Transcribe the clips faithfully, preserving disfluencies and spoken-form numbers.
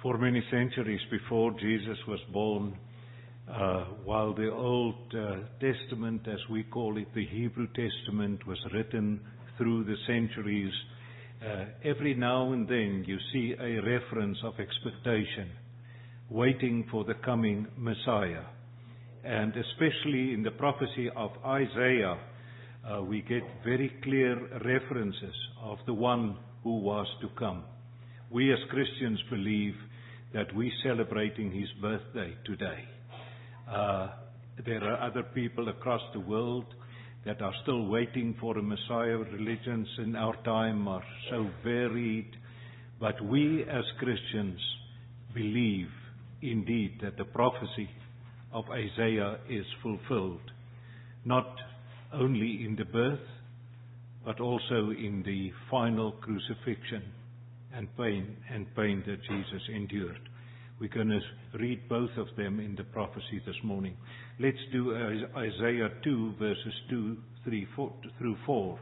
For many centuries before Jesus was born, uh, while the Old uh, Testament, as we call it, the Hebrew Testament, was written through the centuries, uh, every now and then you see a reference of expectation, waiting for the coming Messiah. And especially in the prophecy of Isaiah, uh, we get very clear references of the one who was to come. We as Christians believe that we're celebrating his birthday today. Uh, there are other people across the world that are still waiting for a Messiah. Religions in our time are so varied. But we as Christians believe indeed that the prophecy of Isaiah is fulfilled, not only in the birth, but also in the final crucifixion and pain and pain that Jesus endured. We're going to read both of them in the prophecy this morning. Let's do Isaiah two, verses two, three, four, through four.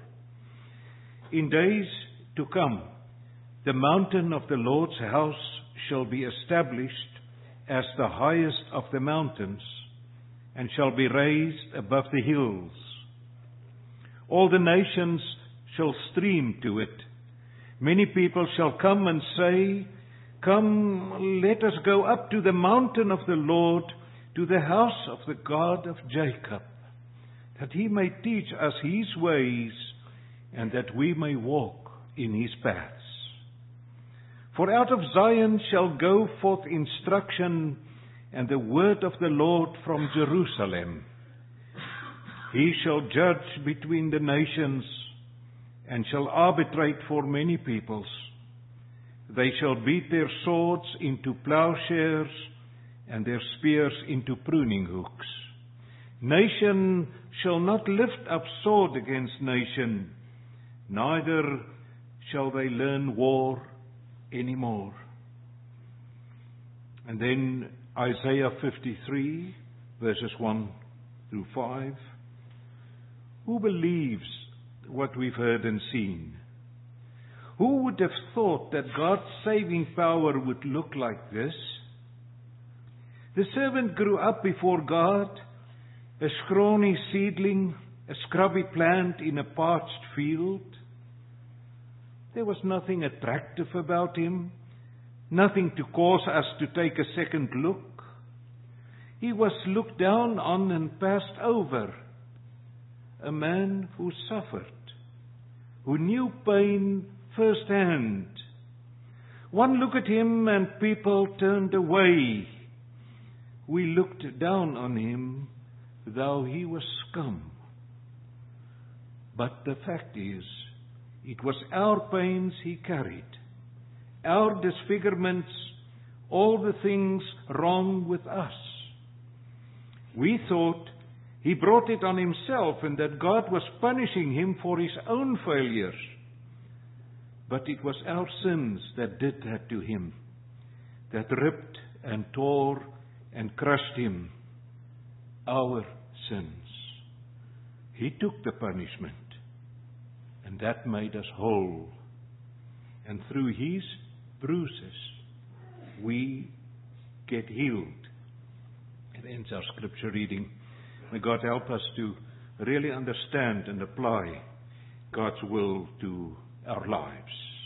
In days to come, the mountain of the Lord's house shall be established as the highest of the mountains, and shall be raised above the hills. All the nations shall stream to it. Many people shall come and say, Come, let us go up to the mountain of the Lord, to the house of the God of Jacob, that he may teach us his ways, and that we may walk in his paths. For out of Zion shall go forth instruction, and the word of the Lord from Jerusalem. He shall judge between the nations, and shall arbitrate for many peoples. They shall beat their swords into plowshares, and their spears into pruning hooks. Nation shall not lift up sword against nation, neither shall they learn war anymore. And then Isaiah fifty-three, verses one through five. Who believes what we've heard and seen? Who would have thought that God's saving power would look like this? The servant grew up before God, a scrawny seedling, a scrubby plant in a parched field. There was nothing attractive about him, nothing to cause us to take a second look. He was looked down on and passed over, a man who suffered, who knew pain firsthand. One look at him and people turned away. We looked down on him, though he was scum. But the fact is, it was our pains he carried, our disfigurements, all the things wrong with us. We thought he brought it on himself and that God was punishing him for his own failures. But it was our sins that did that to him, that ripped and tore and crushed him. Our sins. He took the punishment, and that made us whole. And through his bruises, we get healed. It ends our scripture reading. May God help us to really understand and apply God's will to our lives.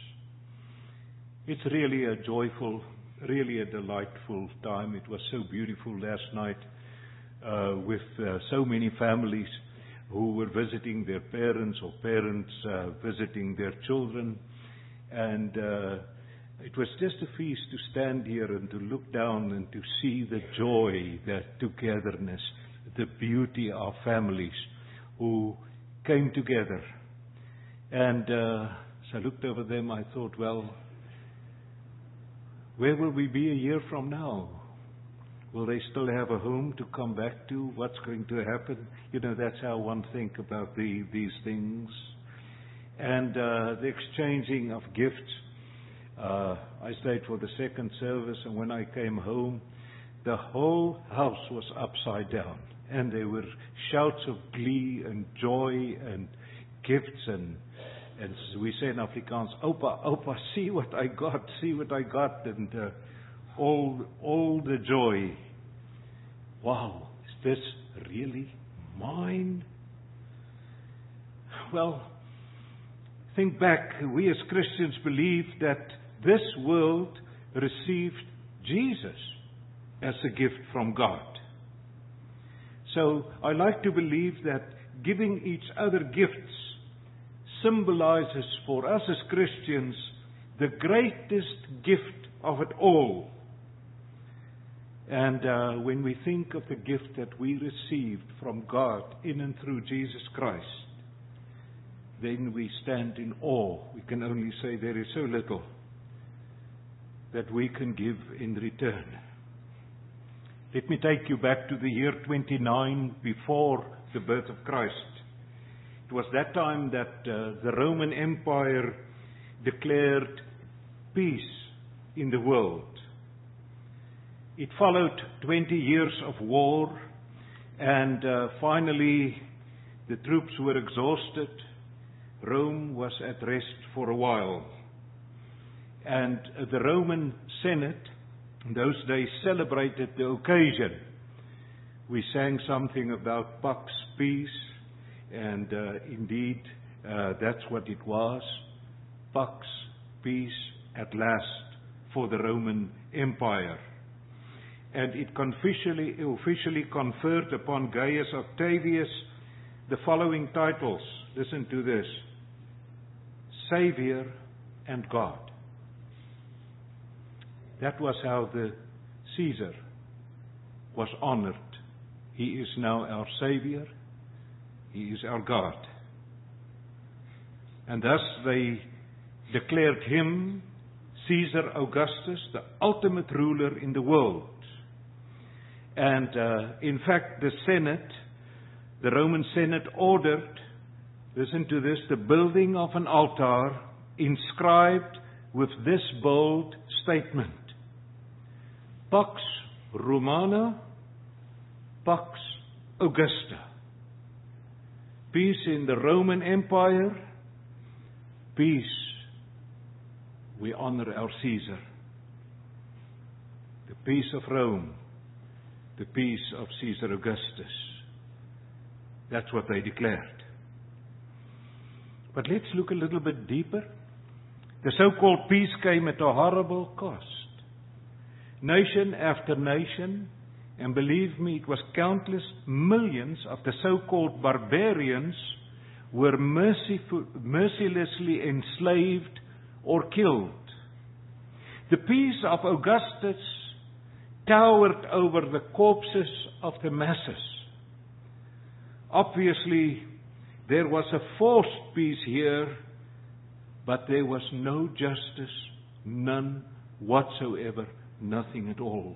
It's really a joyful, really a delightful time. It was so beautiful last night uh, with uh, so many families who were visiting their parents or parents uh, visiting their children. And uh, it was just a feast to stand here and to look down and to see the joy, the togetherness, the beauty of families who came together. And uh, as I looked over them, I thought, well, where will we be a year from now? Will they still have a home to come back to? What's going to happen? You know, that's how one thinks about the, these things. And uh, the exchanging of gifts. Uh, I stayed for the second service, and when I came home, the whole house was upside down. And there were shouts of glee and joy and gifts and And we say in Afrikaans, Opa, Opa, see what I got, see what I got. And uh, all, all the joy. Wow, is this really mine? Well, think back. We as Christians believe that this world received Jesus as a gift from God. So I like to believe that giving each other gifts symbolizes for us as Christians the greatest gift of it all. And uh, when we think of the gift that we received from God in and through Jesus Christ, then we stand in awe. We can only say there is so little that we can give in return. Let me take you back to the year twenty-nine before the birth of Christ. It was that time that uh, the Roman Empire declared peace in the world. It followed twenty years of war, and uh, finally the troops were exhausted. Rome was at rest for a while. And uh, the Roman Senate in those days celebrated the occasion. We sang something about Pax, peace, and uh, indeed uh, that's what it was. Pax, peace, at last, for the Roman Empire. And it officially, officially conferred upon Gaius Octavius the following titles. Listen to this: Savior and God. That was how the Caesar was honored. He is now our Savior. He is our God. And thus they declared him, Caesar Augustus, the ultimate ruler in the world. And uh, in fact, the Senate, the Roman Senate ordered, listen to this, the building of an altar inscribed with this bold statement: Pax Romana, Pax Augusta. Peace in the Roman Empire, peace. We honor our Caesar. The peace of Rome, the peace of Caesar Augustus. That's what they declared. But let's look a little bit deeper. The so-called peace came at a horrible cost. Nation after nation, and believe me, it was countless millions of the so-called barbarians were merciful, mercilessly enslaved or killed. The peace of Augustus towered over the corpses of the masses. Obviously, there was a forced peace here, but there was no justice, none whatsoever, nothing at all.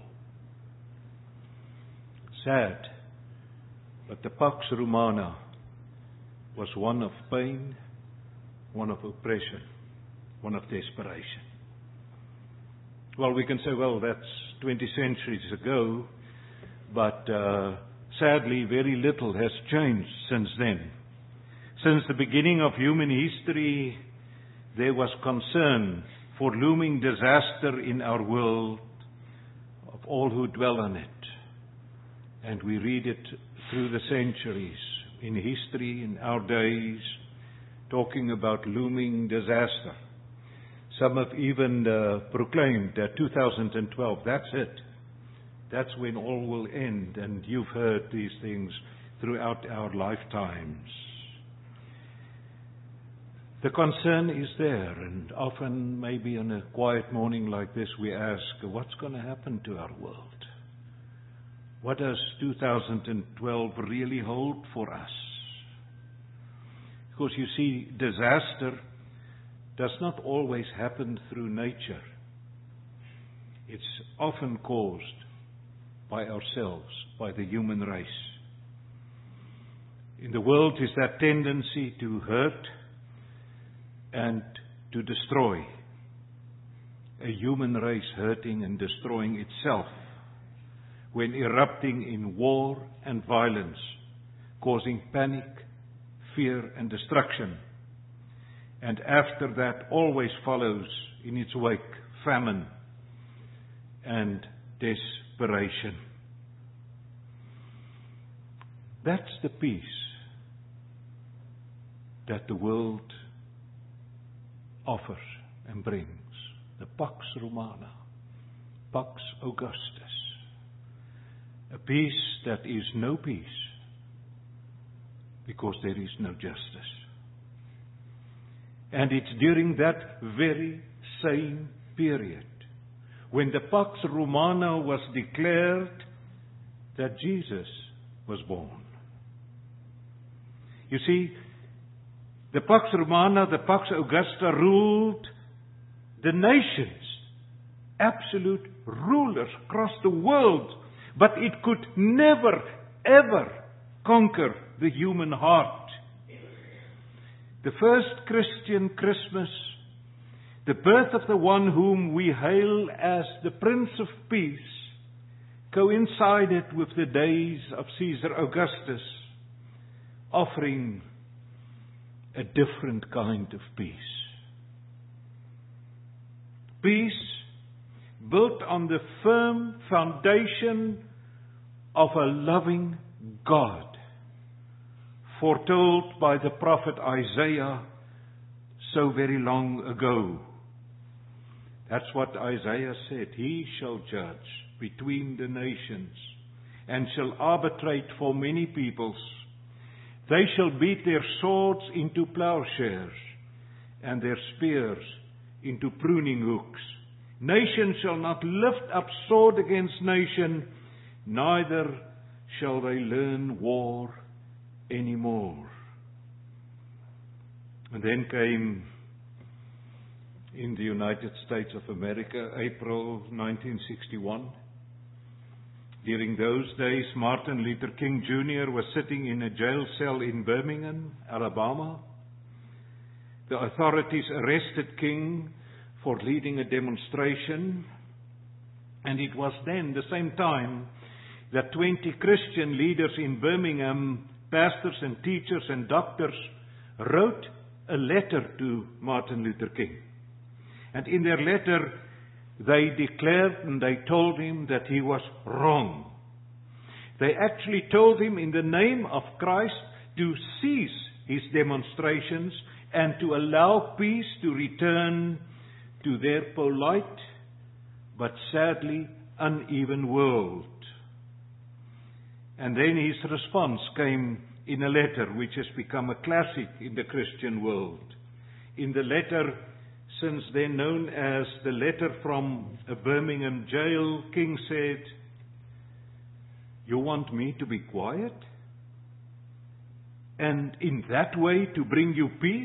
Sad, but the Pax Romana was one of pain, one of oppression, one of desperation. Well, we can say, well, that's twenty centuries ago, but uh, sadly, very little has changed since then. Since the beginning of human history, there was concern for looming disaster in our world of all who dwell on it. And we read it through the centuries, in history, in our days, talking about looming disaster. Some have even uh, proclaimed that two thousand twelve, that's it. That's when all will end, and you've heard these things throughout our lifetimes. The concern is there, and often, maybe on a quiet morning like this, we ask, what's going to happen to our world? What does two thousand twelve really hold for us? Because you see, disaster does not always happen through nature. It's often caused by ourselves, by the human race. In the world is that tendency to hurt and to destroy. A human race hurting and destroying itself when erupting in war and violence, causing panic, fear and destruction. And after that always follows in its wake famine and desperation. That's the peace that the world offers and brings. The Pax Romana, Pax Augustus. A peace that is no peace because there is no justice. And it's during that very same period when the Pax Romana was declared that Jesus was born. You see, the Pax Romana, the Pax Augusta ruled the nations, absolute rulers across the world, but it could never, ever conquer the human heart. The first Christian Christmas, the birth of the one whom we hail as the Prince of Peace, coincided with the days of Caesar Augustus, offering a different kind of peace. Peace built on the firm foundation of a loving God, foretold by the prophet Isaiah so very long ago. That's what Isaiah said. He shall judge between the nations and shall arbitrate for many peoples. They shall beat their swords into plowshares and their spears into pruning hooks. Nation shall not lift up sword against nation, neither shall they learn war anymore. And then came in the United States of America, April nineteen sixty-one. During those days, Martin Luther King Junior was sitting in a jail cell in Birmingham, Alabama. The authorities arrested King for leading a demonstration, and it was then, the same time, that twenty Christian leaders in Birmingham, pastors and teachers and doctors, wrote a letter to Martin Luther King. And in their letter, they declared and they told him that he was wrong. They actually told him in the name of Christ to cease his demonstrations and to allow peace to return to their polite but sadly uneven world. And then his response came in a letter which has become a classic in the Christian world. In the letter, since then known as the letter from a Birmingham jail, King said, "You want me to be quiet? And in that way to bring you peace?"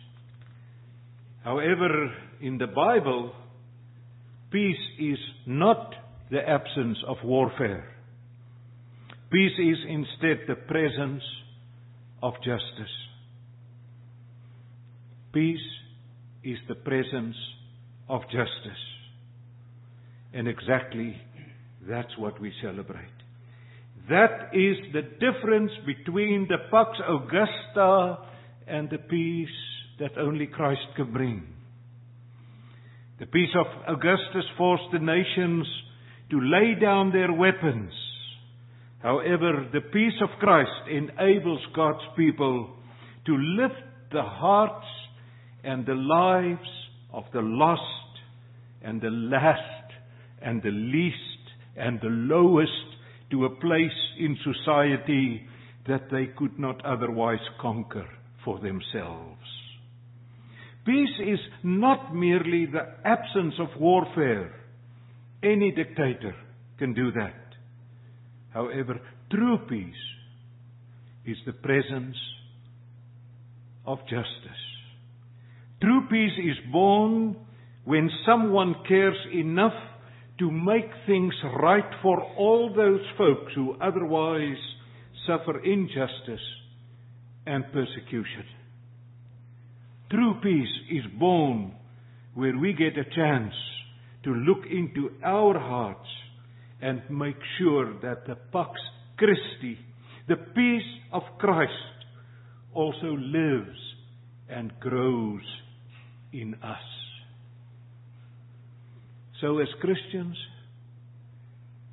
However, in the Bible, peace is not the absence of warfare. Peace is instead the presence of justice. Peace is the presence of justice. And exactly that's what we celebrate. That is the difference between the Pax Augusta and the peace that only Christ can bring. The peace of Augustus forced the nations to lay down their weapons. However, the peace of Christ enables God's people to lift the hearts and the lives of the lost and the last and the least and the lowest to a place in society that they could not otherwise conquer for themselves. Peace is not merely the absence of warfare. Any dictator can do that. However, true peace is the presence of justice. True peace is born when someone cares enough to make things right for all those folks who otherwise suffer injustice and persecution. True peace is born where we get a chance to look into our hearts and make sure that the Pax Christi, the peace of Christ, also lives and grows in us. So as Christians,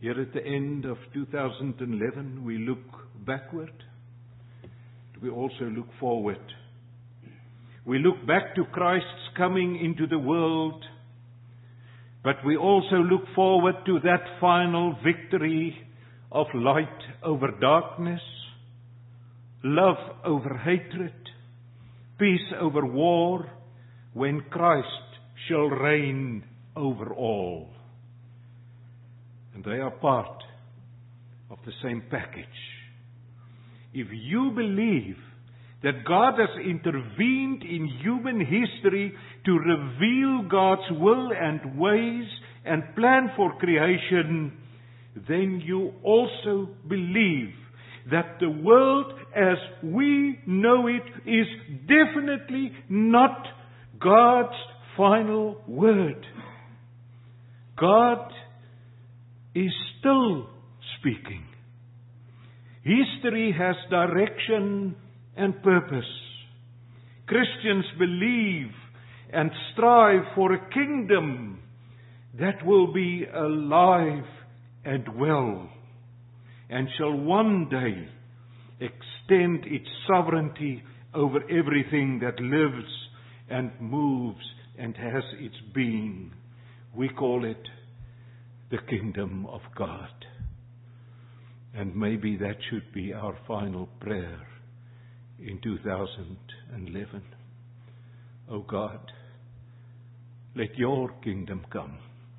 Here at the end of two thousand eleven, we look backward. We also look forward. We look back to Christ's coming into the world, but we also look forward to that final victory of light over darkness, love over hatred, peace over war, when Christ shall reign over all. And they are part of the same package. If you believe that God has intervened in human history to reveal God's will and ways and plan for creation, then you also believe that the world as we know it is definitely not God's final word. God is still speaking. History has direction and purpose. Christians believe and strive for a kingdom that will be alive and well, and shall one day extend its sovereignty over everything that lives and moves and has its being. We call it the kingdom of God. And maybe that should be our final prayer in two thousand eleven. Oh God, let your kingdom come.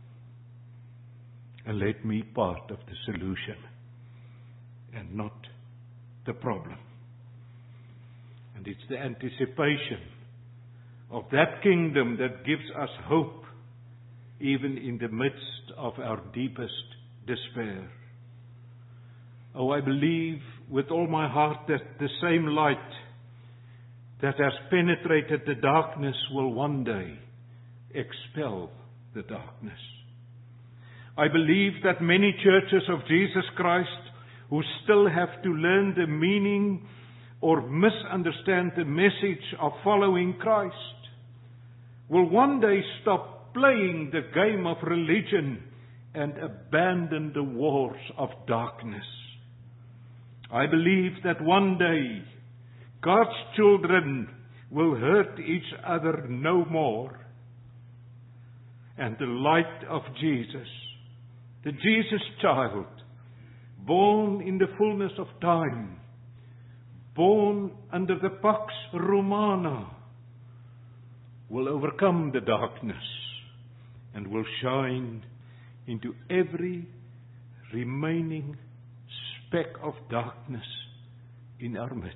And let me part of the solution and not the problem. And it's the anticipation of that kingdom that gives us hope even in the midst of our deepest despair. Oh, I believe with all my heart that the same light that has penetrated the darkness will one day expel the darkness. I believe that many churches of Jesus Christ who still have to learn the meaning or misunderstand the message of following Christ will one day stop playing the game of religion and abandon the wars of darkness. I believe that one day God's children will hurt each other no more, and the light of Jesus, the Jesus child, born in the fullness of time, born under the Pax Romana, will overcome the darkness and will shine into every remaining speck of darkness in our midst.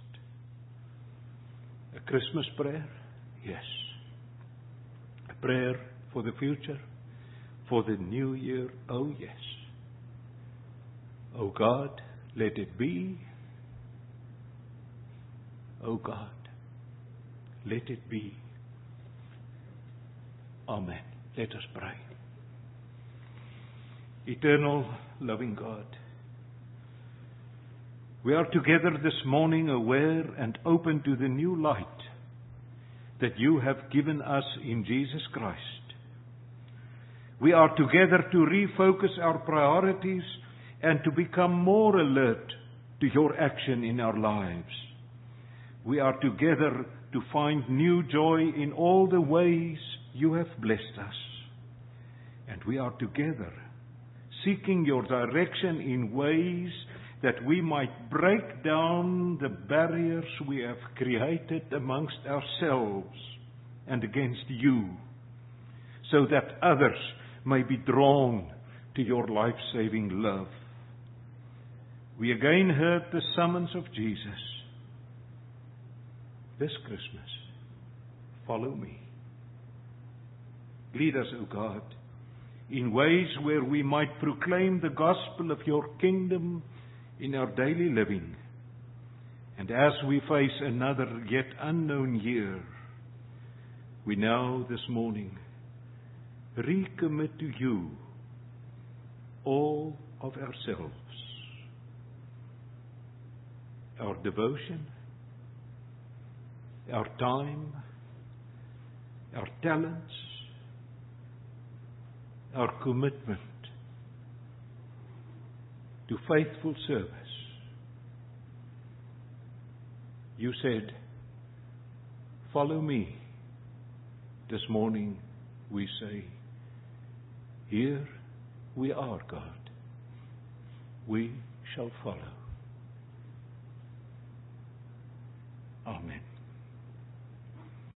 A Christmas prayer? Yes. A prayer for the future? For the new year? Oh yes. Oh God, let it be. Oh God, let it be. Amen. Let us pray. Eternal, loving God, we are together this morning aware and open to the new light that you have given us in Jesus Christ. We are together to refocus our priorities and to become more alert to your action in our lives. We are together to find new joy in all the ways you have blessed us. And we are together seeking your direction in ways that we might break down the barriers we have created amongst ourselves and against you, so that others may be drawn to your life-saving love. We again heard the summons of Jesus. This Christmas, follow me. Lead us, O God, in ways where we might proclaim the gospel of your kingdom in our daily living. And as we face another yet unknown year, we now this morning recommit to you all of ourselves, our devotion, our time, our talents, our commitment, to faithful service. You said, follow me. This morning we say, here we are, God. We shall follow. Amen.